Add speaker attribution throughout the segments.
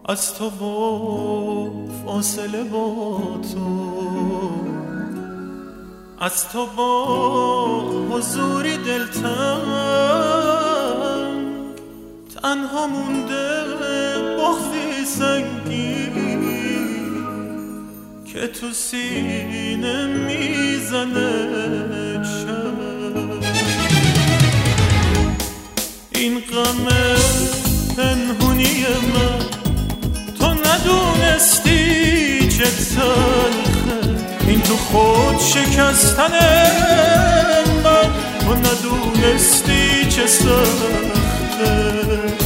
Speaker 1: از تو با فاصله با تو، از تو با حضوری دلتنگ، تنها مونده بغضی سنگین که تو سینه میزنه چند. این غم پنهونی من تو ندونستی چه تلخه، این تو خود شکستن من تو ندونستی چه سخته.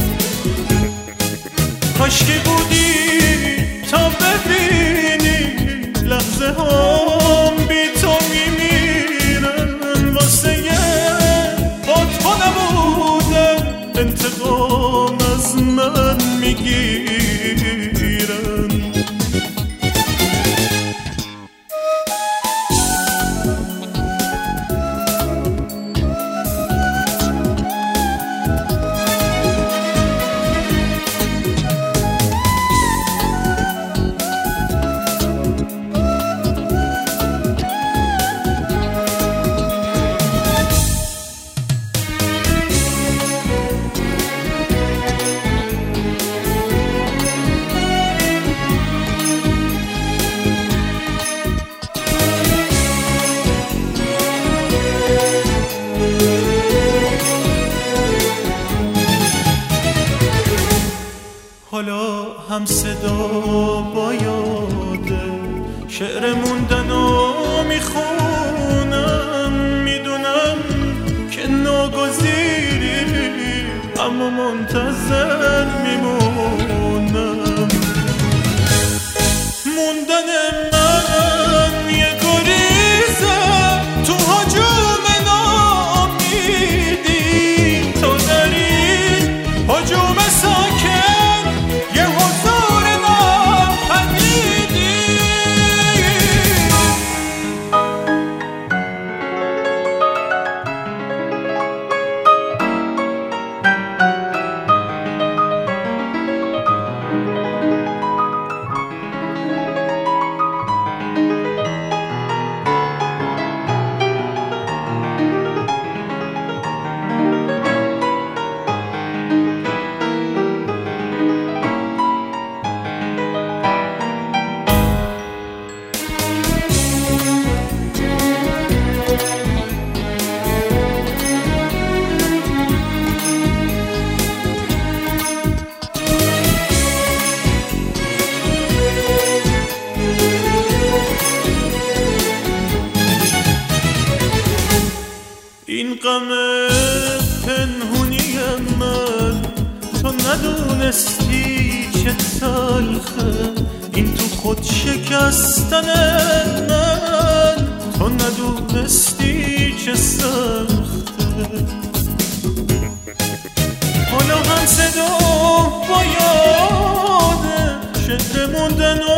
Speaker 1: کاشکی بودی تا ببینی لحظه هم بی تو میمیرن، واسه با تو نبودن انتقام از من میگیرن. حالا هم صدا با یاده شعر موندنو میخونم، میدونم که ناگزیری اما منتظر میمونم. موندن من یه گریزه تو هجوم ناامیدی، تو در این هجوم ساکن این غم پنهونی من تو ندونستی چه تلخه، این تو خود شکستن من تو ندونستی چه سخته. حالا هم صدا با یاده شعر موندن